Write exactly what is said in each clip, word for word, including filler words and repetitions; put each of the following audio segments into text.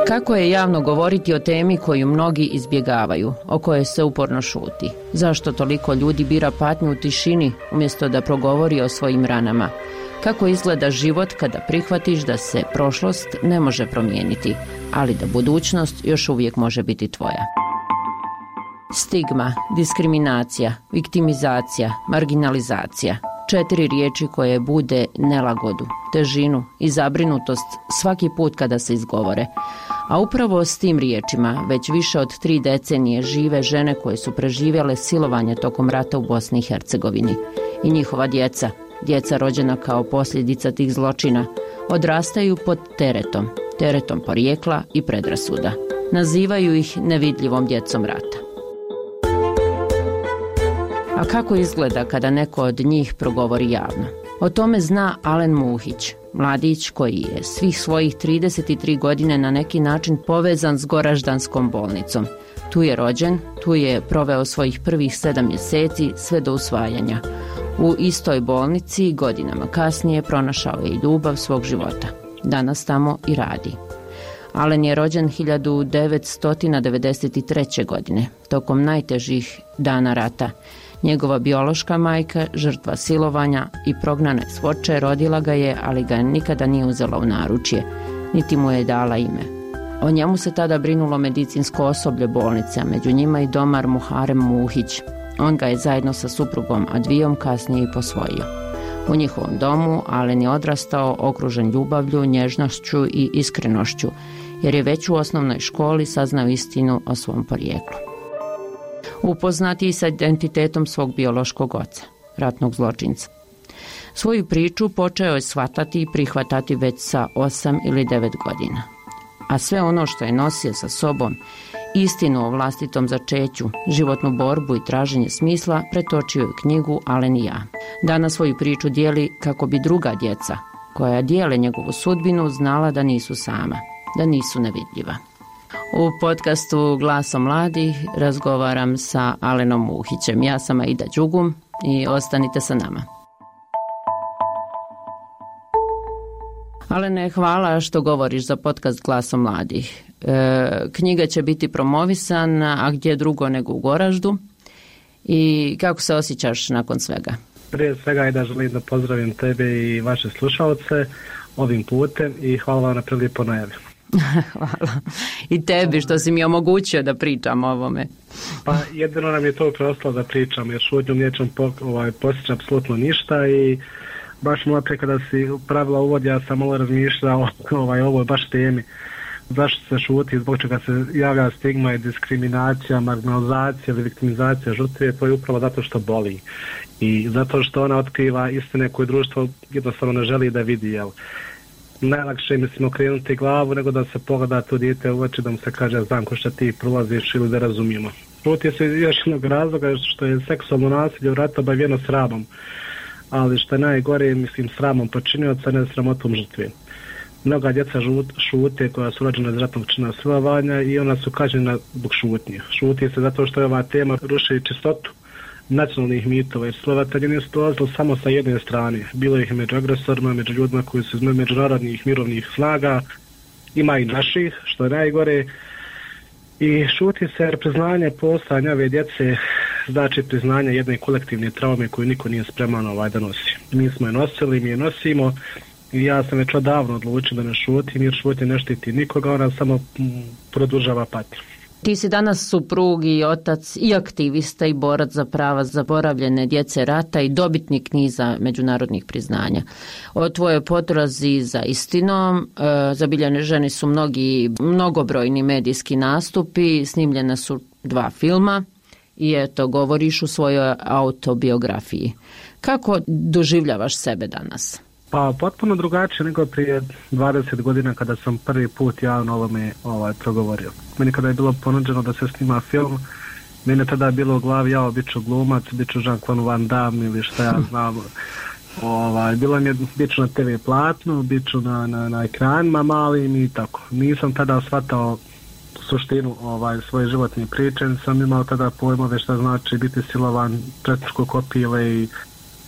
Kako je javno govoriti o temi koju mnogi izbjegavaju, o kojoj se uporno šuti? Zašto toliko ljudi bira patnju u tišini umjesto da progovori o svojim ranama? Kako izgleda život kada prihvatiš da se prošlost ne može promijeniti, ali da budućnost još uvijek može biti tvoja? Stigma, diskriminacija, viktimizacija, marginalizacija. Četiri riječi koje bude nelagodu, težinu i zabrinutost svaki put kada se izgovore. A upravo s tim riječima već više od tri decenije žive žene koje su preživjele silovanje tokom rata u Bosni i Hercegovini. I njihova djeca, djeca rođena kao posljedica tih zločina, odrastaju pod teretom, teretom porijekla i predrasuda. Nazivaju ih nevidljivom djecom rata. A kako izgleda kada neko od njih progovori javno? O tome zna Alen Muhić, mladić koji je svih svojih trideset tri godine na neki način povezan s Goraždanskom bolnicom. Tu je rođen, tu je proveo svojih prvih sedam mjeseci sve do usvajanja. U istoj bolnici godinama kasnije pronašao je i ljubav svog života. Danas tamo i radi. Alen je rođen hiljadu devetsto devedeset treće. godine, tokom najtežih dana rata. Njegova biološka majka, žrtva silovanja i prognana s Foče, rodila ga je, ali ga nikada nije uzela u naručje, niti mu je dala ime. O njemu se tada brinulo medicinsko osoblje bolnice, a među njima i domar Muharem Muhić. On ga je zajedno sa suprugom Advijom kasnije i posvojio. U njihovom domu Alen je odrastao okružen ljubavlju, nježnošću i iskrenošću, jer je već u osnovnoj školi saznao istinu o svom porijeklu. Upoznati i sa identitetom svog biološkog oca, ratnog zločinca. Svoju priču počeo je shvatati i prihvatati već sa osam ili devet godina. A sve ono što je nosio sa sobom, istinu o vlastitom začeću, životnu borbu i traženje smisla, pretočio je u knjigu Alen i ja. Danas svoju priču dijeli kako bi druga djeca, koja dijele njegovu sudbinu, znala da nisu sama, da nisu nevidljiva. U podcastu Glasom mladih razgovaram sa Alenom Muhićem. Ja sam Aida Đugum i ostanite sa nama. Alene, hvala što govoriš za podcast Glasom mladih. E, knjiga će biti promovisana, a gdje drugo nego u Goraždu. I kako se osjećaš nakon svega? Prije svega Aida, želim da pozdravim tebe i vaše slušalce ovim putem i hvala vam na prilijepo najavi. Hvala. I tebi što si mi omogućio da pričam o ovome. Pa jedino nam je to preostalo da pričam, jer šutnjom nećem po, ovaj, postići apsolutno ništa i baš malo prije kada si pravila uvod, ja sam malo razmišljao ovaj, ovoj baš temi. Zašto se šuti, zbog čega se javlja stigma i diskriminacija, marginalizacija ili viktimizacija žrtve, to je upravo zato što boli. I zato što ona otkriva istine koje društvo jednostavno ne želi da vidi, jel? Najlakše je, mislim, okrenuti glavu nego da se pogleda to dijete u oči, da mu se kaže znam ko što ti prolaziš ili da razumijemo. Šuti se još jednog razloga što je seksualno nasilje u ratu obavijeno sramom, ali što je najgore, mislim, sramom počinioca, ne sramotom žrtve. Mnoga djeca šute koja su rođena iz ratnog čina silovanja i ona su kažnjena zbog šutnje. Šuti se zato što je ova tema ruši čistotu nacionalnih mitova, jer silovatelji nisu dolazili samo sa jedne strane. Bilo ih među agresorima, među ljudima koji su iz međunarodnih mirovnih snaga, ima i naših, što je najgore. I šuti se jer priznanje postojanja ove djece znači priznanje jedne kolektivne traume koju niko nije spreman ovaj da nosi. Mi smo je nosili, mi je nosimo i ja sam već odavno odlučio da ne šutim, jer šutnje ne štiti nikoga, ona samo produžava patnju. Ti si danas suprug i otac i aktivista i borac za prava zaboravljene djece rata i dobitnik niza međunarodnih priznanja. O tvojoj potrazi za istinom e, zabilježeni su mnogi mnogobrojni medijski nastupi, snimljena su dva filma i eto govoriš u svojoj autobiografiji. Kako doživljavaš sebe danas? Pa potpuno drugačije nego prije dvadeset godina kada sam prvi put javno ovome ovaj, progovorio. Meni kada je bilo ponuđeno da se snima film, meni je tada bilo u glavi, ja bit ću glumac, bit ću Jean-Claude Van Damme ili šta ja znam. Ovaj, bilo mi je, bit ću na te ve platnu, bit ću na, na, na ekranima malim i tako. Nisam tada shvatao suštinu ovaj, svoje životne priče, sam imao tada pojmove šta znači biti silovan, četničko kopile i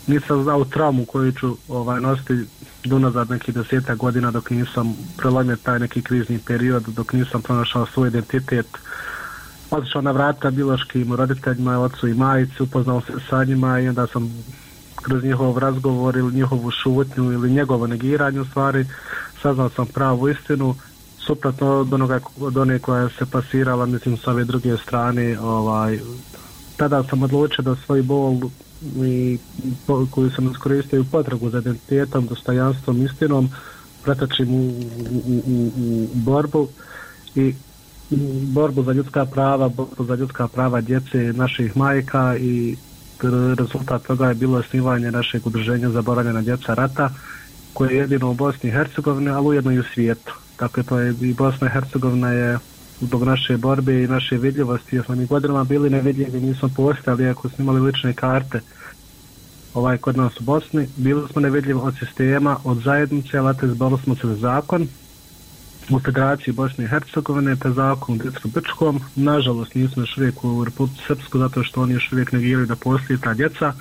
nisam znao traumu koju ću ovaj, nositi donazad nekih desetak godina dok nisam prelomio taj neki krizni period, dok nisam pronašao svoj identitet. Otišao na vrata biološkim roditeljima, ocu i majici, upoznao se sa njima i onda sam kroz njihov razgovor ili njihovu šutnju ili njegovo negiranje u stvari saznao sam pravu istinu, suprotno od onoga od one koja se pasirala, mislim, s ove druge strane. Ovaj, tada sam odlučio da svoj bol i po, koju sam iskoristio u potragu za identitetom, dostojanstvom, istinom pretočim u, u, u, u borbu i borbu za ljudska prava, borbu za ljudska prava djece naših majka i rezultat toga je bilo osnivanje našeg udruženja Zaboravljena djeca rata, koje je jedino u Bosni i Hercegovini, ali ujedno i u svijetu. Dakle, to je i Bosna i Hercegovina je zbog naše borbe i naše vidljivosti, jer smo mi godinama bili nevidljivi, nismo postojali, ako smo imali lične karte ovaj, kod nas u Bosni, bili smo nevidljivi od sistema, od zajednice, ali izborili smo se za zakon u Federaciji Bosne i Hercegovine, te zakon u Dicko-Brčkom. Nažalost, nismo još uvijek u Republici Srpsku, zato što oni još uvijek negiraju da postoji ta djeca,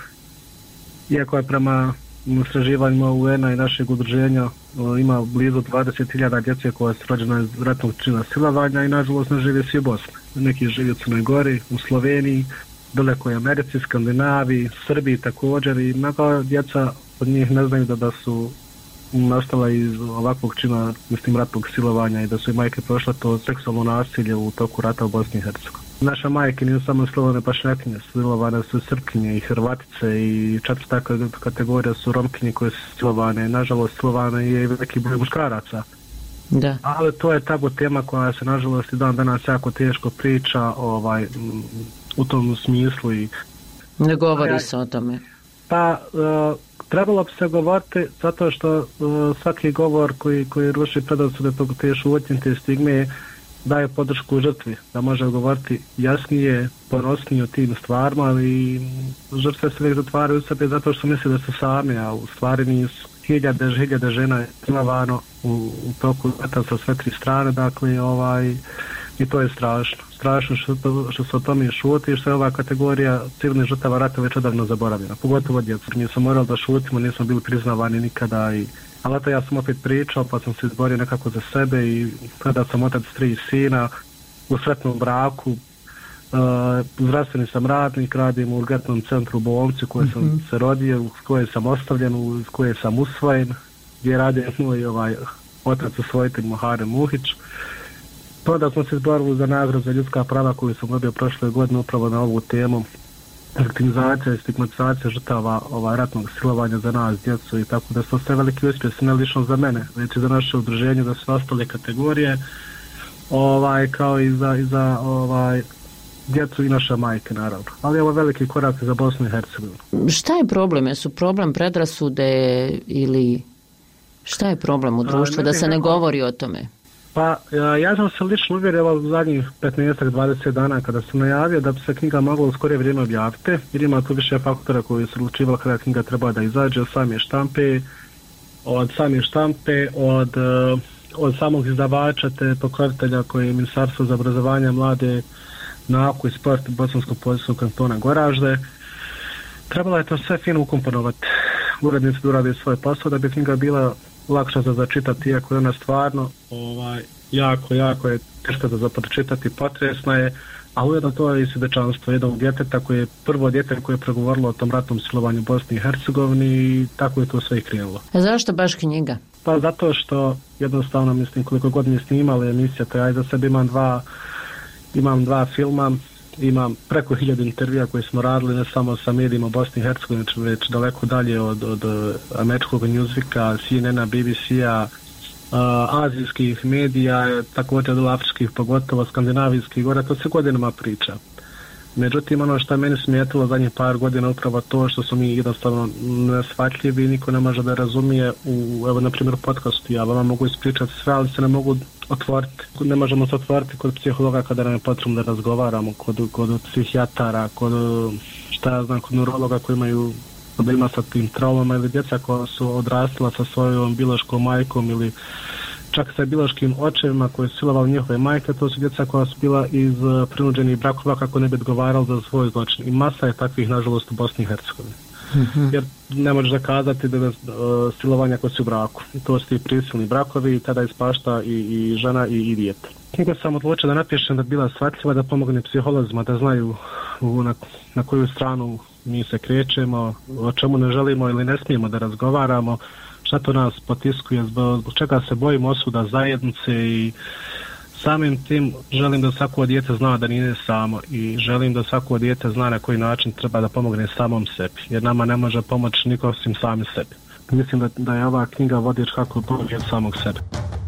iako je prema istraživanjima U N-a i našeg udruženja ima blizu dvadeset hiljada djece koja su rođena iz ratnog čina silovanja i nažalost ne žive svi u Bosni. Neki žive u Crnoj Gori, u Sloveniji, daleko je Americi, Skandinaviji, Srbiji također i mnogo djeca od njih ne znaju da, da su nastala iz ovakvog čina, mislim, ratnog silovanja i da su i majke prošle to seksualno nasilje u toku rata u Bosni i Hercegovini. Naša majke nisu samo silovane Bošnjakinje, silovane su Srpkinje i Hrvatice i četvrta kategorija su Romkinje koje su silovane. Nažalost, silovane je i veliki broj muškaraca. Da. Ali to je tabu tema koja se nažalost i dan danas jako teško priča ovaj, u tom smislu. I ne govori ja, se o tome. Pa, uh, trebalo bi se govoriti zato što uh, svaki govor koji, koji ruši predrasude tog te šutnje, te stigme, daje podršku žrtvi, da može govoriti jasnije, ponosnije o tim stvarima, ali žrtve se uvijek zatvaraju u sebi zato što misle da su sami, a u stvari nisu. Hiljade, hiljade žena je silovano u, u toku rata sa sve tri strane, dakle, ovaj, i to je strašno. Strašno što, što se o tome šuti i što je ova kategorija civilnih žrtava rata već odavno zaboravljena, pogotovo djeca. Mi smo morali da šutimo, nismo bili priznavani nikada, i, ali eto ja sam opet pričao, pa sam se izborio nekako za sebe i kada sam otac tri sina u sretnom braku, uh, zdravstveni sam radnik, radim u urgentnom centru u bolnici u kojoj sam mm-hmm. se rodio, u kojoj sam ostavljen, u kojoj sam usvojen, gdje radi moj ovaj, otac usvojitelj Muharem Muhić. To da smo se izborili za nagradu za ljudska prava koju sam dobio prošle godine upravo na ovu temu, viktimizacija i stigmatizacija žrtava ovaj, ratnog silovanja za nas, djecu, i tako da su sve veliki uspjesi, ne lično za mene, već i za naše udruženje, za sve ostale kategorije, ovaj, kao i za, i za ovaj, djecu i naše majke, naravno. Ali je ovo veliki korak za Bosnu i Hercegovinu. Šta je problem? Jesu problem predrasude ili šta je problem u društvu, da se ne govori o tome? Pa, ja sam se lično uvjerio u zadnjih petnaest do dvadeset dana kada sam najavio da bi se knjiga mogla u skorije vrijeme objaviti, jer ima tu više faktora koji su odlučivali kada knjiga treba da izađe, od same štampe, od same štampe, od, od samog izdavača te pokrovitelja koji je Ministarstvo za obrazovanje, mlade, nauku i sport Bosanskog policijskog kantona Goražde. Trebalo je to sve fino ukomponovati. Urednici da urade svoj posao da bi knjiga bila lakša za začitati, iako je ona stvarno ovaj, jako, jako je teška za pročitati, potresna je, a ujedno to je i svjedočanstvo jednog djeteta koje je prvo dijete koje je pregovorilo o tom ratnom silovanju u Bosni i Hercegovini i tako je to sve i krenulo. A zašto baš knjiga? Pa zato što jednostavno, mislim, koliko god mi snimali emisija, to ja za sebe imam dva, imam dva filma, imam preko hiljadu intervjua koje smo radili ne samo sa medijima Bosne i Hercegovine, već daleko dalje od, od američkog Newsweeka, C N N-a, B B C-a, uh, azijskih medija, također od afričkih, pogotovo skandinavijskih, gore, to se godinama priča. Međutim, ono što je meni smetilo zadnjih par godina upravo to što su mi jednostavno nesvatljivi, niko ne može da razumije u, evo, na primjer, podcastu. Ja vama mogu ispričati sve, ali se ne mogu otvoriti. Ne možemo se otvoriti kod psihologa kada nam je potrebno da razgovaramo, kod, kod psihijatara, kod, šta ja znam, kod neurologa koji imaju problema sa tim traumama, ili djeca koja su odrastila sa svojom biološkom majkom ili čak sa biološkim očevima koji su silovali njihove majke. To su djeca koja su bila iz prinuđenih brakova kako ne bi odgovarali za svoj zločin. I masa je takvih, nažalost, u Bosni i Hercegovini. Mm-hmm. Jer ne možeš zakazati da je silovanje ako si u braku. To su ti prisilni brakovi i tada ispašta i, i žena i, i dijete. Knjiga sam odlučio da napišem da bi bila shvatljiva, da pomogne psiholozima da znaju u, na, na koju stranu mi se krećemo, o čemu ne želimo ili ne smijemo da razgovaramo, šta to nas potiskuje, zbog, zbog čega se bojimo osuda zajednice i samim tim želim da svako dijete zna da nije samo i želim da svako dijete zna na koji način treba da pomogne samom sebi, jer nama ne može pomoći niko osim sami sebi. Mislim da, da je ova knjiga vodič kako pomoći od samog sebe.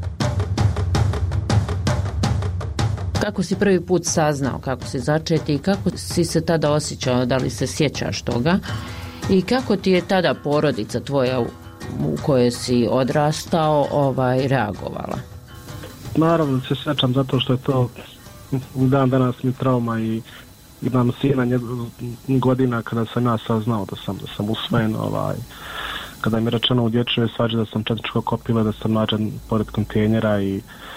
Kako si prvi put saznao kako si začeti i kako si se tada osjećao, da li se sjećaš toga i kako ti je tada porodica tvoja u, u kojoj si odrastao ovaj, reagovala? Naravno se sjećam zato što je to u dan danas mi trauma i imam sina godina kada sam ja saznao da sam, da sam usvojen, ovaj, kada mi je rečeno u dječjoj svađi da sam četničko kopila, da sam nađen pored kontejnera i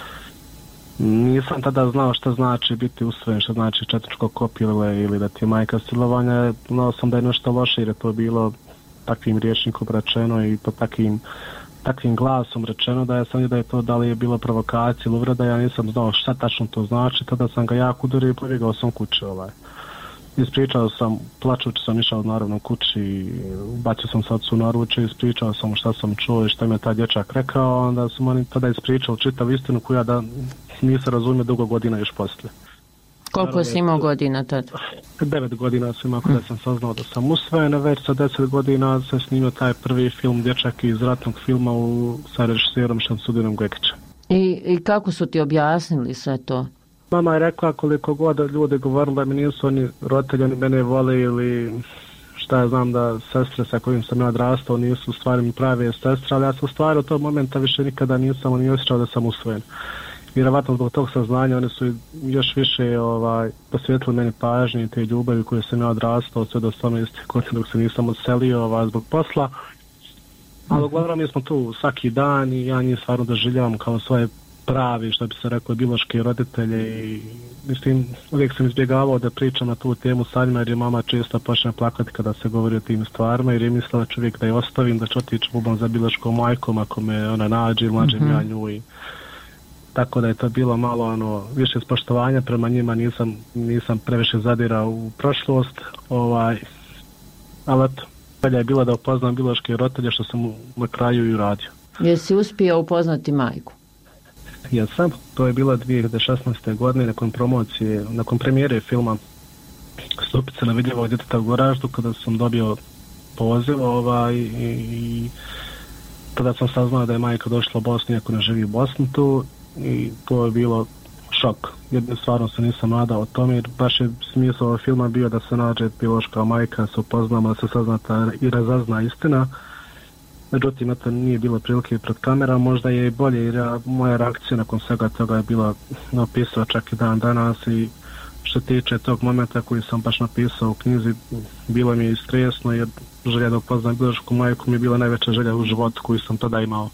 nisam tada znao šta znači biti usvojen, šta znači četničko kopile ili da ti je majka silovanja. Znao sam da je nešto loše jer je to bilo takvim rječnikom rečeno i po takvim, takvim glasom rečeno da ja sam da je to da li je bilo provokacija ili uvreda, ja nisam znao šta tačno to znači, tada sam ga jako udario i pobjegao sam kući. Ovaj. Ispričao sam, plačući sam išao naravno kući i bacio sam se ocu na ruče, ispričao sam šta sam čuo i šta mi je taj dječak rekao, onda sam oni tada ispričao čitav istinu koju ja da nisam razumio dugo godina još poslije. Koliko si imao godina tada? Devet godina sam imao kada sam saznao da sam usvojen, već sa deset godina sam snimio taj prvi film Dječak iz ratnog filma u, sa režiserom Šamsudinom Gekićem. I, I kako su ti objasnili sve to? Mama je rekla koliko god ljudi govorili da mi nisu oni roditelji, oni mene vole ili šta ja znam da sestre sa kojim sam ja odrastao nisu u stvari mi prave sestre, ali ja sam u stvari od tog momenta više nikada nisam ni osjećao da sam usvojen. Vjerovatno zbog tog saznanja oni su još više ovaj, posvetili meni pažnje i te ljubavi koje sam ja odrastao sve do osamnaestih godina dok se nisam odselio ovaj, zbog posla. Ali uglavnom mi smo tu svaki dan i ja njih stvarno doživljavam kao svoje pravi, što bi se rekao, biološki roditelje i mislim, uvijek sam izbjegavao da pričam na tu temu sa njima jer je mama često počne plakati kada se govori o tim stvarima jer je mislila čovjek da je ostavim, da ću otići bubam za biološkom majkom ako me ona nađe ili nađem mm-hmm. ja nju i tako da je to bilo malo ono, više spoštovanja prema njima, nisam, nisam previše zadirao u prošlost, ovaj, ali eto, velja je bila da upoznam biološke roditelje što sam na kraju i uradio. Jesi uspio upoznati majku? Jesam, to je bilo dvije hiljade šesnaeste. godine nakon promocije, nakon premijere filma Stupice na vidljivog djeteta u Goraždu, kada sam dobio poziv ovaj, i, i tada sam saznao da je majka došla u Bosnu iako ne živi u Bosni tu i to je bilo šok. Jedne stvarno se nisam nadao o tome jer baš je smisao ovog filma bio da se nađe biološka majka, se upoznamo, da se saznata i razazna istina. Međutim, to nije bilo prilike pred kamerom, možda je i bolje jer ja, moja reakcija nakon svega toga je bila napisao čak i dan danas i što tiče tog momenta koji sam baš napisao u knjizi, bilo mi je i stresno jer želja da upoznam biološku majku mi je bila najveća želja u životu koju sam tada imao.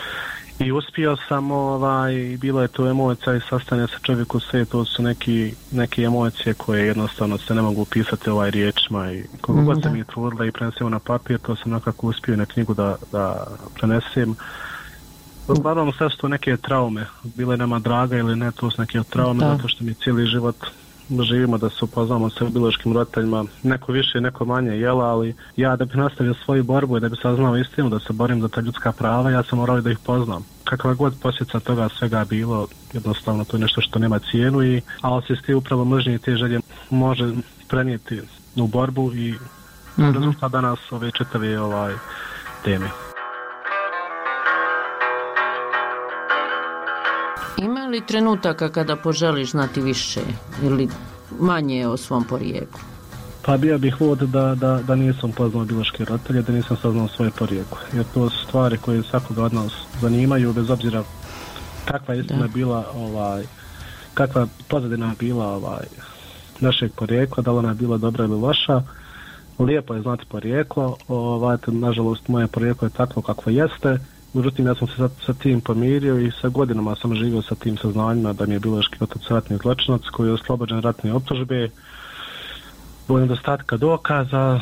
I uspio sam, ovaj, bilo je to emocija i sastanja sa čovjeku sve, to su neki, neke emocije koje jednostavno se ne mogu upisati ovaj riječima i koliko god se mi je trudila i prenesemo na papir, to sam nekako uspio na knjigu da, da prenesem. Uglavnom sve su to neke traume, bile nama draga ili ne, to su neke traume, da. Zato što mi cijeli život živimo da se upoznamo sa biološkim roditeljima, neko više, neko manje jela, ali ja da bih nastavio svoju borbu i da bih saznao istinu, da se borim za ta ljudska prava, ja sam morao da ih poznam. Kakva god posljedica toga svega bilo, jednostavno to je nešto što nema cijenu, i, ali se ti upravo mržnje i te želje može prenijeti u borbu i mm-hmm. rezultat danas ove čitave ovaj, teme. Ima li trenutaka kada poželiš znati više ili manje o svom porijeklu? Pa bio bih vod da, da, da nisam poznao biološke roditelje, da nisam saznao svoje porijeklo. Jer to su stvari koje svakoga od nas zanimaju, bez obzira kakva istina bila, ovaj, kakva pozadina bila ovaj, našeg porijekla, da li ona je bila dobra ili loša. Lijepo je znati porijeklo, ovaj, nažalost moje porijeklo je takvo kakvo jeste. Međutim, ja sam se sa, sa tim pomirio i sa godinama sam živio sa tim saznanjima da mi je biološki otac ratni zločinac koji je oslobođen ratne optužbe. Zbog nedostatka dokaza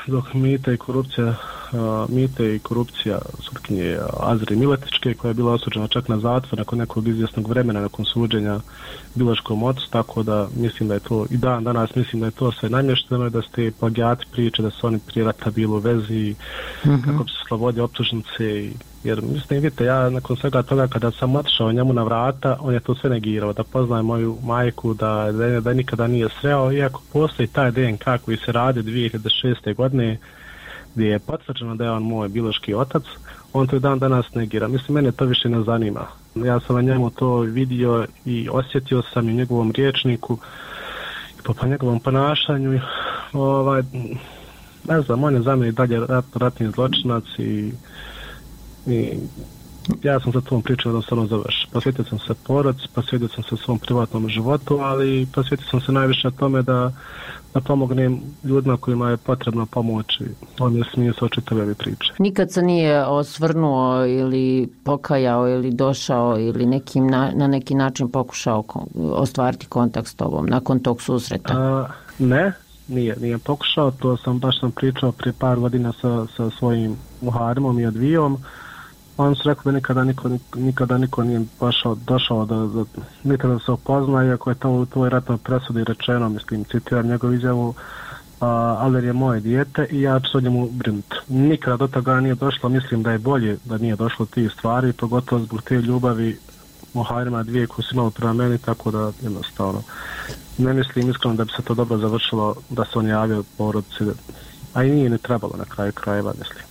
dok mite i korupcija, uh, mite i korupcija sutkinje Azri Miletičke, koja je bila osuđena čak na zatvor nakon nekog izvjesnog vremena nakon suđenja biološkom ocu, tako da mislim da je to i dan danas mislim da je to sve namješteno i da ste plagijati priče da su oni prije rata bili u vezi, mm-hmm. kako bi se slobodio optužnice. Jer mislim, vidite, ja nakon svega toga kada sam otišao njemu na vrata, on je to sve negirao, da poznaje moju majku, da, da, da nikada nije sreo, iako postoji taj D N K koji se radi dvije hiljade šeste. godine, gdje je potvrđeno da je on moj biološki otac, on to i dan danas negira. Mislim, mene to više ne zanima. Ja sam na njemu to vidio i osjetio sam i u njegovom riječniku, i po, po njegovom ponašanju. Ovaj, ne znam, on je za mene dalje rat, ratni zločinac i I ja sam za tom priču jednostavno završio. Posvetio sam se porodici, posvetio sam se svom privatnom životu, ali posvetio sam se najviše tome da, da pomognem ljudima kojima je potrebno pomoći. On je smisao čitave ove priče. Nikad se nije osvrnuo ili pokajao ili došao ili nekim na, na neki način pokušao ostvariti kontakt s tobom nakon tog susreta? A, ne, nije, nije pokušao. To sam baš sam pričao prije par godina sa, sa svojim Muharimom i Advijom. On su rekli da nikada niko, nikada niko nije došao, došao da, da nikada se upozna, iako je to u tvoj ratnoj presudi rečeno, mislim, citiram njegovu izjavu, Aler je moje dijete i ja ću se o njemu brinuti. Nikada do toga nije došlo, mislim da je bolje da nije došlo tih stvari, pogotovo zbog te ljubavi Muharima dvije koje su imali prema meni, tako da jednostavno ne mislim iskreno da bi se to dobro završilo da se on javio porodici, a i nije ne trebalo na kraju krajeva, mislim.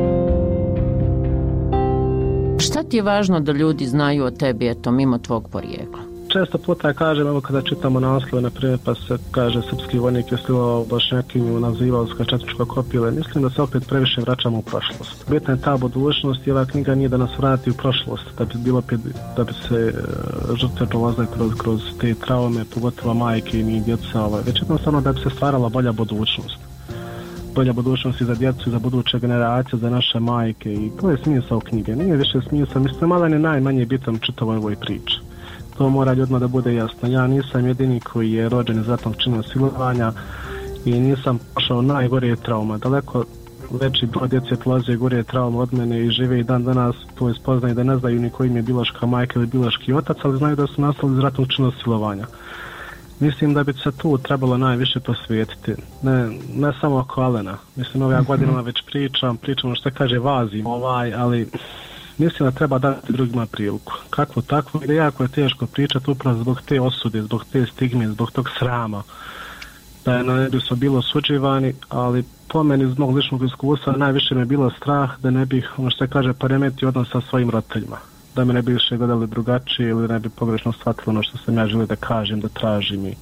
Šta ti je važno da ljudi znaju o tebi, eto, mimo tvog porijekla? Često puta kažem, evo kada čitamo naslove, na primjer, pa se kaže srpski vojnik je stilao Bošnjakinju, nazivao se četničko kopile. Mislim da se opet previše vraćamo u prošlost. Bitna je ta budućnost i ova knjiga nije da nas vrati u prošlost, da bi, bilo, da bi se žrtve prolazile kroz, kroz te traume, pogotovo majke i mi djeca, ovaj, već jednostavno da bi se stvarala bolja budućnost. Bolja budućnost i za djecu i za buduće generacije, za naše majke i to je smisao knjige. Nije više smisao, mislim, malo je najmanje bitan čitavoj ovoj priči. To mora ljudima da bude jasno. Ja nisam jedini koji je rođen iz ratnog čina silovanja i nisam prošao najgorije trauma. Daleko veći broj djece prolaze gorije trauma od mene i žive i dan danas to je spoznaju da ne znaju ni koji im je biološka majka ili biološki otac, ali znaju da su nastali iz ratnog čina silovanja. Mislim da bi se tu trebalo najviše posvetiti. Ne, ne samo oko Alena. Mislim, ove godinama već pričam, pričam što kaže vazim ovaj, ali mislim da treba dati drugima priliku. Kakvo takvo, jer jako je teško pričati upravo zbog te osude, zbog te stigme, zbog tog srama. Da je ne bi su bilo suđivani, ali po meni zbog ličnog iskustva najviše mi je bilo strah da ne bih, ono što kaže, poremetio odnos sa svojim roditeljima. Da me ne bi više gledali drugačije ili ne bi pogrešno shvatili ono što sam ja želio da kažem, da tražim i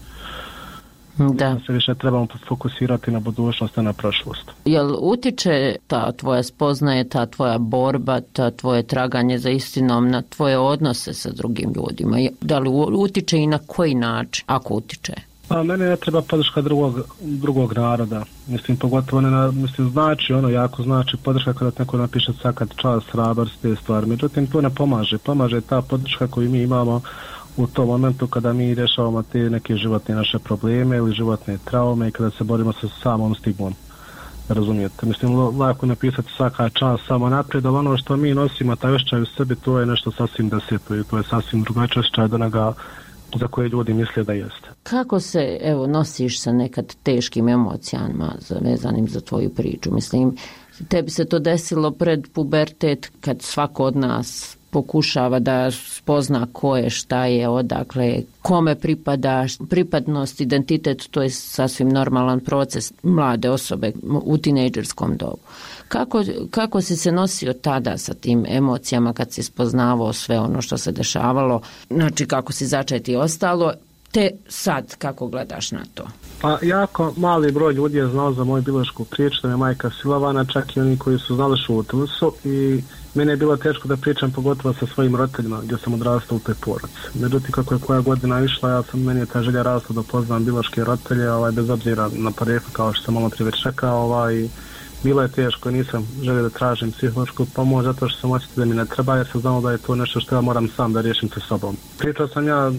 da se više trebamo fokusirati na budućnost, a na prošlost. Jel utiče ta tvoja spoznaje, ta tvoja borba, ta tvoje traganje za istinom na tvoje odnose sa drugim ljudima? Da li utiče i na koji način, ako utiče? Pa mene ne treba podrška drugog, drugog naroda. Mislim, pogotovo ne na, mislim, znači, ono jako znači podrška kada neko napiše svakad čast, hrabar, te stvari. Međutim, to ne pomaže. Pomaže ta podrška koju mi imamo u tom momentu kada mi rješavamo te neke životne naše probleme ili životne traume i kada se borimo sa samom stigmom. Razumijete? Mislim, lako napisati svaka čast samo naprijed, ali ono što mi nosimo, taj osjećaj u sebi, to je nešto sasvim deseto i to je sasvim drugačije osjećaj od onoga za koje ljudi misle da jeste. Kako se, evo, nosiš sa nekad teškim emocijama vezanim za tvoju priču? Mislim, tebi se to desilo pred pubertet kad svako od nas pokušava da spozna ko je, šta je, odakle, kome pripada, pripadnost, identitet, to je sasvim normalan proces mlade osobe u tinejdžerskom dobu. Kako, kako si se nosio tada sa tim emocijama kad si spoznavao sve ono što se dešavalo, znači kako si začeti i ostalo, te sad kako gledaš na to? Pa jako mali broj ljudi je znao za moju biološku priču, da je majka silovana, čak i oni koji su znali šutili su i mene je bilo teško da pričam pogotovo sa svojim roditeljima gdje sam odrastao u toj porodici. Međutim, kako je koja godina išla, ja sam, meni je ta želja rasla da poznam biološke roditelje, ovaj, bez obzira na porijeklo, kao što sam malo prije već rekao, ovaj, bilo je teško, nisam želio da tražim psihološku pomoć zato što sam osjetio da mi ne treba, jer sam znao da je to nešto što ja moram sam da riješim sa sobom. Pričao sam ja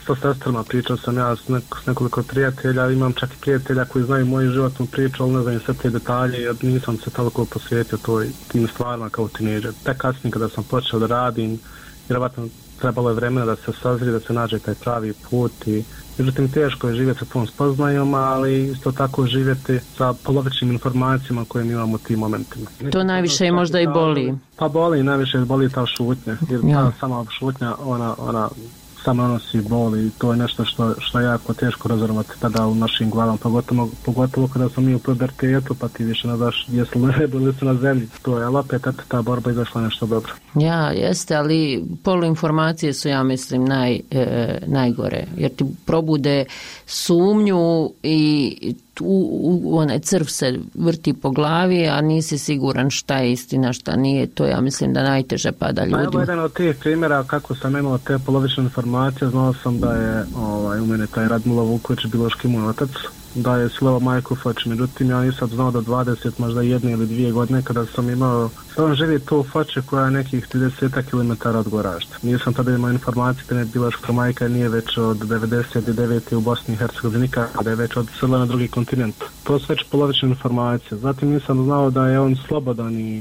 sa sestrama, pričao sam ja s, neko, s nekoliko prijatelja, imam čak i prijatelja koji znaju moju životnu priču, ali ne znam sve te detalje, jer nisam se toliko posvetio toj, tim stvarima kao tinejdžer. Tek kasnije kada sam počeo da radim, vjerovatno trebalo je vremena da se sazri, da se nađe taj pravi put i međutim teško je živjeti sa tom spoznajom, ali isto tako živjeti sa polovičnim informacijama koje mi imamo u tim momentima. To najviše i možda i boli. Pa boli, najviše boli ta šutnja, jer ja. ta sama šutnja, ona, ona samo nosi bol i to je nešto što, što je jako teško razumjeti tada u našim glavama, pogotovo, pogotovo kada smo mi u pubertetu, pa ti više ne znaš jesu na nebu ili su na zemlji. To je, ali opet ta borba izašla nešto dobro. Ja, jeste, ali poluinformacije su, ja mislim, naj, e, najgore, jer ti probude sumnju i u, u, onaj crv se vrti po glavi, a nisi siguran šta je istina, šta nije. To ja mislim da najteže pada ljudima. Pa evo jedan od tih primjera kako sam imao te polovične informacije, znao sam da je ovaj, u mene taj Radmilo Vuković biološki moj otac, da je silovao majku Foči, međutim ja nisam znao do dvadeset, možda jedne ili dvije godine kada sam imao, on živi tu u Foči koja je nekih trideset kilometara od Goražda. Nisam tada imao informacije da je biološka majka nije već od devedeset devete u Bosni i Hercegovini, kada je već odselila na drugi kontinent. To su već polovične informacije. Zatim nisam znao da je on slobodan i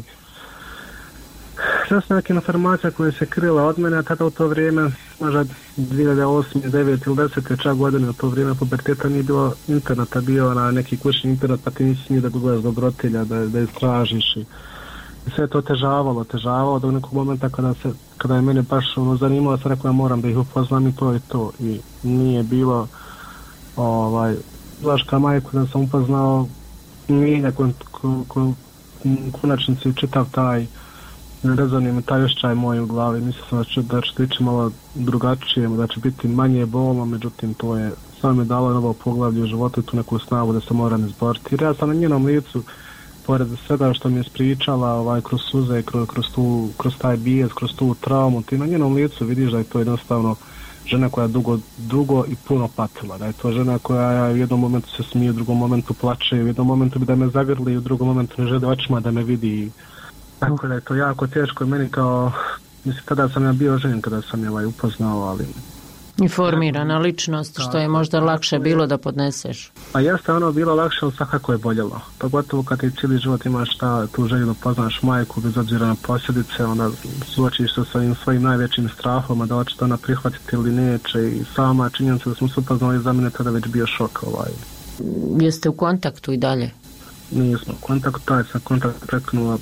sve su neke informacije koje se krila od mene, a tada u to vrijeme, možda dvije hiljade osme, devete ili desete čak godine, u to vrijeme puberteta nije bilo interneta, bio na neki kućni internet, pa ti nisi smio da googlaš dobrotilja, da, da istražiš i sve je to težavalo, težavalo do nekog momenta kada, se, kada je mene baš ono, zanimalo, sam rekao ja moram da ih upoznam i to je to. I nije bilo ovaj, Vlaška majku da sam upoznao, nije kon, kon, kon, konačnici čitav taj rezonima taj osjećaj moj u glavi, mislim da će, da će ići malo drugačije, da će biti manje bolno, međutim to je samo mi dalo novo poglavlje u životu i tu neku snagu da se moram izboriti. Jer ja sam na njenom licu, pored svega što mi je spričala ovaj, kroz suze, kroz, kroz, tu, kroz taj bijes, kroz tu traumu, ti na njenom licu vidiš da je to jednostavno žena koja je dugo, dugo i puno patila, da je to žena koja u jednom momentu se smije, u drugom momentu plače, u jednom momentu bi da me zagrli i u drugom momentu ne želi očima da me vidi. Tako da je to jako teško i meni kao, mislim, tada sam ja bio ženjen kada sam je ovaj upoznao, ali... Informirana ličnost, što je možda lakše bilo da podneseš. Pa jeste ono bilo lakše, ali svakako je boljelo. Pogotovo kad ti cijeli život imaš ta, tu želju da poznaš majku, bez obzira na posljedice, onda suočiš se sa svojim najvećim strahom, da hoće to ona prihvatiti ili neće i sama činjenica da smo se upoznali za mene tada već bio šok. Ovaj. Jeste u kontaktu i dalje? Nismo u kontaktu, taj sam kontakt prekinula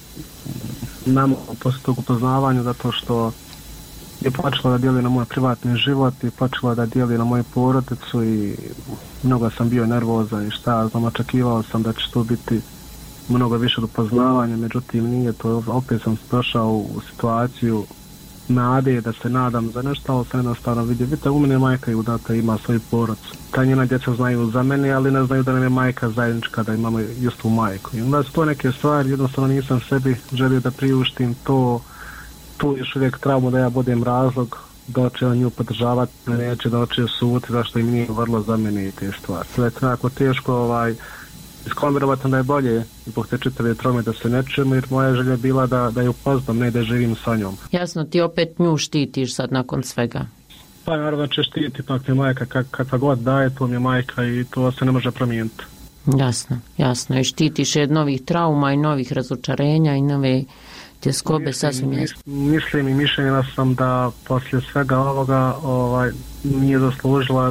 nam posle tog upoznavanja zato što je počela da dijeli na moj privatni život i počela da dijeli na moju porodicu i mnogo sam bio nervozan i šta znam, očekivao sam da će to biti mnogo više od upoznavanja, međutim nije to, opet sam došao u situaciju nade da se nadam za nešto, ali sam jednostavno vidio, vidite, u mene majka je udata, ima svoju porodicu. Ta njena djeca znaju za mene, ali ne znaju da nam je majka zajednička, da imamo istu majku. I onda su to neke stvari, jednostavno nisam sebi želio da priuštim to, tu još uvijek traumu da ja budem razlog da će on nju podržavati, neće da će suti, zašto im nije vrlo za mene i te stvari. To je tako teško, ovaj, iskombinirati da je bolje zbog te čitave traume da se ne čujemo, jer moja želja je bila da, da je upoznam, ne da živim sa njom. Jasno, ti opet nju štitiš sad nakon svega. Pa naravno će štiti, pak mi majka, kak, kakva god daje, to mi je majka i to se ne može promijeniti. Jasno, jasno. I štitiš je novih trauma i novih razočarenja i nove tjeskobe, sasvim jasno. Mislim i mišljenja sam da poslije svega ovoga ovaj, nije zaslužila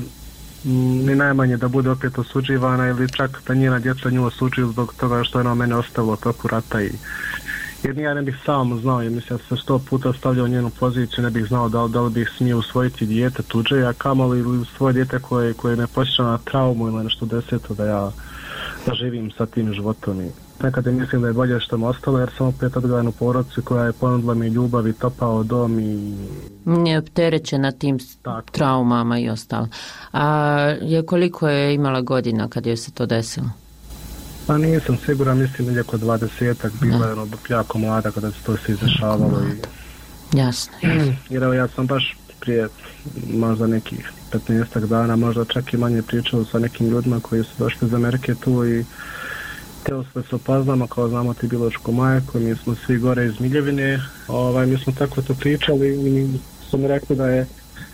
ni najmanje da bude opet osuđivana ili čak da njena djeca nju osuđuju zbog toga što je ona mene ostavila toku rata i jer ja ne bih sam znao, jer mislim da se sto puta stavljao u njenu poziciju, ne bih znao da li, da li bih smio usvojiti dijete tuđe, a kamoli ili svoje dijete koje, koje me posjeća na traumu ili nešto deseto da ja da živim sa tim životom i nekada mislim da je bolje što me ostalo jer sam opet odgledan u porodicu koja je ponudila mi ljubav i topao dom i... Nije opterećena tim tako. Traumama i ostalo. A je koliko je imala godina kad je se to desilo? Pa nisam siguran, mislim da je oko dvadesetak, bila je ono jako mlada kada se to se izdešavalo i... Jasno, jasno. Jer evo ja sam baš prije možda nekih petnaestak dana, možda čak i manje pričao sa nekim ljudima koji su došli iz Amerike tu i htjeli smo se upoznamo kao znamo ti biološku majku, mi smo svi gore iz Miljevine, ovaj, mi smo tako to pričali i su mi rekli da je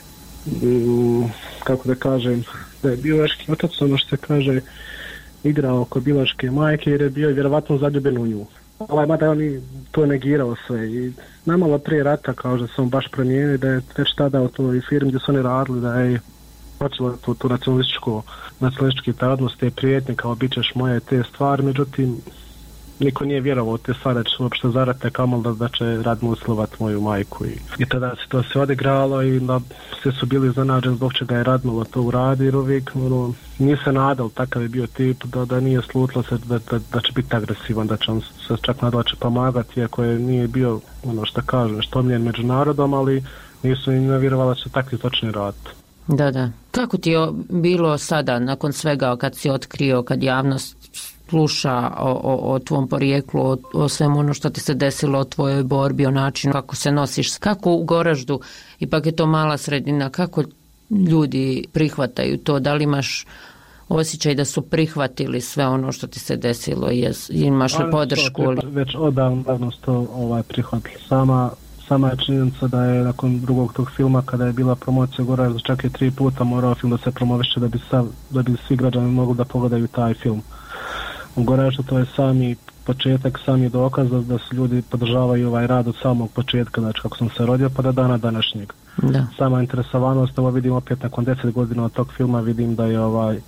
kako da kažem, da je biološki otac, ono što se kaže, igrao oko biološke majke jer je bio vjerovatno zaljubljen u nju. Ovaj, mada je on to negirao sve i namalo prije rata kao da sam baš promijenio da je već tada u toj firmi gdje su oni radili da je počelo tu, tu nacionalističku nacionalistički odnos, te prijetnje kao bit ćeš moje te stvari, međutim niko nije vjerovao te stvari da će uopšte zarate kamol da, da će Radmil slovat moju majku i, i tada se to sve odigralo i da sve su bili zanađeni zbog čega je Radmil to uradio jer uvijek ono, nije se nadal, takav je bio tip da, da nije slutilo se da, da, da će biti agresivan, da će on se čak nadal će pomagati iako je nije bio ono što kažem što omljen među narodom, ali nisu im vjerovali da će takvi točni raditi. Da, da. Kako ti je bilo sada nakon svega kad si otkrio, kad javnost sluša o, o, o tvom porijeklu, o, o svemu ono što ti se desilo, o tvojoj borbi, o načinu kako se nosiš, kako u Goraždu, ipak je to mala sredina, kako ljudi prihvataju to, da li imaš osjećaj da su prihvatili sve ono što ti se desilo, jes, imaš li podršku? Ali već odavno to ovaj, prihvatili. Sama Sama je činjenica da je nakon drugog tog filma, kada je bila promocija Goražda, čak je tri puta morao film da se promoviše da bi, sav, da bi svi građani mogli da pogledaju taj film. U Goraždu to je sami početak, sami dokaz da, da su ljudi podržavaju ovaj rad od samog početka, znači kako sam se rodio pa do dana današnjeg. Da. Sama interesovanost, ovo vidim opet nakon deset godina od tog filma, vidim da je ovaj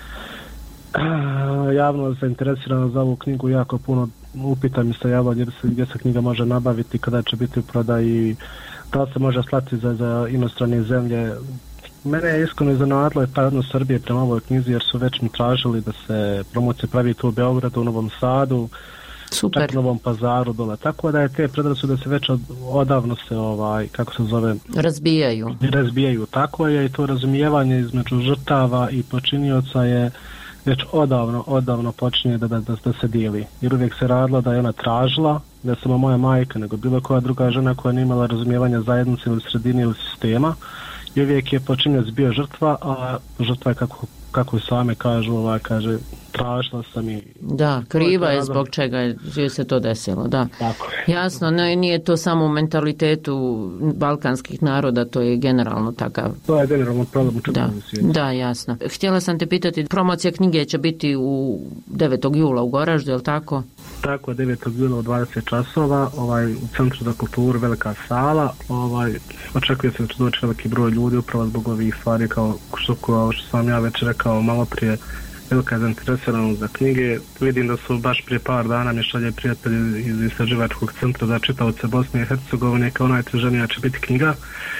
javno zainteresirano za ovu knjigu jako puno upita mi se javlja gdje se, gdje se knjiga može nabaviti, kada će biti u prodaji, da li se može slati za, za inostrane zemlje. Mene je iskreno iznenadilo je taj odnos Srbije prema ovoj knjizi jer su već mi tražili da se promocija pravi tu u Beogradu, u Novom Sadu, super, čak u Novom Pazaru dole. Tako da je te predrasude se već od, odavno se ovaj, kako se zove, razbijaju. Razbijaju. Tako je i to razumijevanje između žrtava i počinioca je već odavno, odavno počinje da, da, da, da se dijeli. Jer uvijek se radilo da je ona tražila, da je samo moja majka, nego bilo koja druga žena koja nije imala razumijevanja zajednice ili sredine ili sistema. I uvijek je počinjec bio žrtva, a žrtva je kako, kako same kažu, ovaj, kaže, tražila sam i... Da, kriva je zbog čega je se to desilo, da. Tako je. Jasno, ne, nije to samo u mentalitetu balkanskih naroda, to je generalno takav. To je generalno problem u čitavom svijetu. Da, jasno. Htjela sam te pitati, promocija knjige će biti u devetog jula u Goraždu, je li tako? Tako, devetog jula u dvadeset časova, ovaj, u Centru za kulturu, velika sala, ovaj, očekuje se da će doći veliki broj ljudi upravo zbog ovih stvari kao što, kao što sam ja već rekao malo prije, velika je zainteresiranost za knjige. Vidim da su baš prije par dana mi šalje prijatelji iz istraživačkog centra za čitaoce Bosne i Hercegovine kao najtraženija će biti knjiga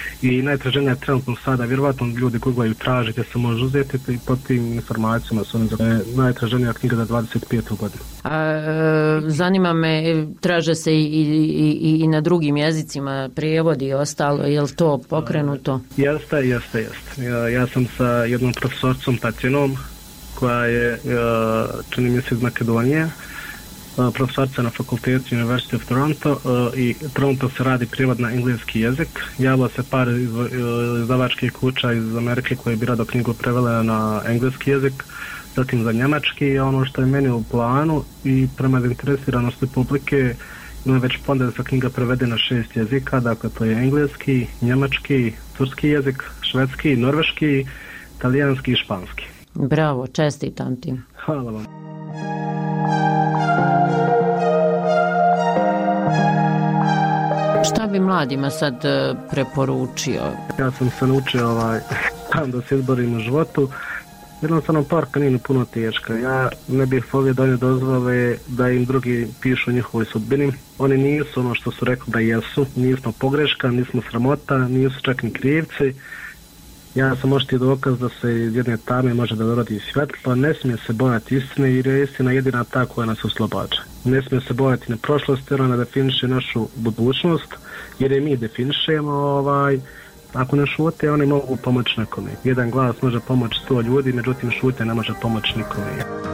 i najtraženija je trenutno sada, vjerovatno ljudi googlaju tražite se može uzeti i pod tim informacijama su oni za najtraženija knjiga za dvadeset petu godinu. A, e, zanima me, traže se i, i, i, i na drugim jezicima prijevodi i ostalo, je li to pokrenuto? Jeste, jeste, jeste. Ja, ja sam sa jednom profesorcom Tatjanom koja je, čini mi se, iz Makedonije, profesorca na fakultetu University of Toronto i trenutno se radi prijevod na engleski jezik. Javilo se par izdavačkih kuća iz Amerike koje bi rado knjigu prevele na engleski jezik, zatim za njemački. Ono što je meni u planu i prema zainteresiranosti publike ima već ponda da se knjiga prevede na šest jezika, dakle to je engleski, njemački, turski jezik, švedski, norveški, talijanski i španski. Bravo, čestitam ti. Hvala vam. Šta bi mladima sad preporučio? Ja sam se naučio ovaj, da se izborim u životu. Jednostavno parka nije puno teška. Ja ne bih volio da oni dozvole da im drugi pišu o njihovoj sudbini. Oni nisu ono što su rekli da jesu. Nismo pogreška, nismo sramota, nisu čak ni krivci. Ja sam možete dokaz da se iz jedne tame može da dorodi svjetlo, ne smije se bojati istine jer je istina jedina ta koja nas oslobađa. Ne smije se bojati na prošlost jer ona definiše našu budućnost jer je mi definišemo. Ovaj, ako ne šute, oni mogu pomoći nekome. Jedan glas može pomoći sto ljudi, međutim šute ne može pomoći nikome.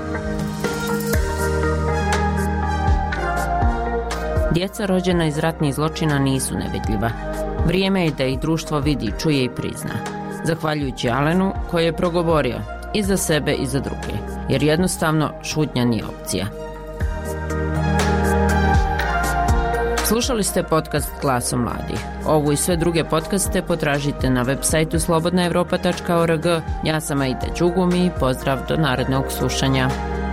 Djeca rođena iz ratnih zločina nisu nevidljiva. Vrijeme je da ih društvo vidi, čuje i prizna. Zahvaljujući Alenu koji je progovorio i za sebe i za druge, jer jednostavno šutnja nije opcija. Slušali ste podcast Glasom mladih. Ovu i sve druge podcaste potražite na web sajtu slobodna evropa tačka org. Ja sam Aida Đugumi i pozdrav do narednog slušanja.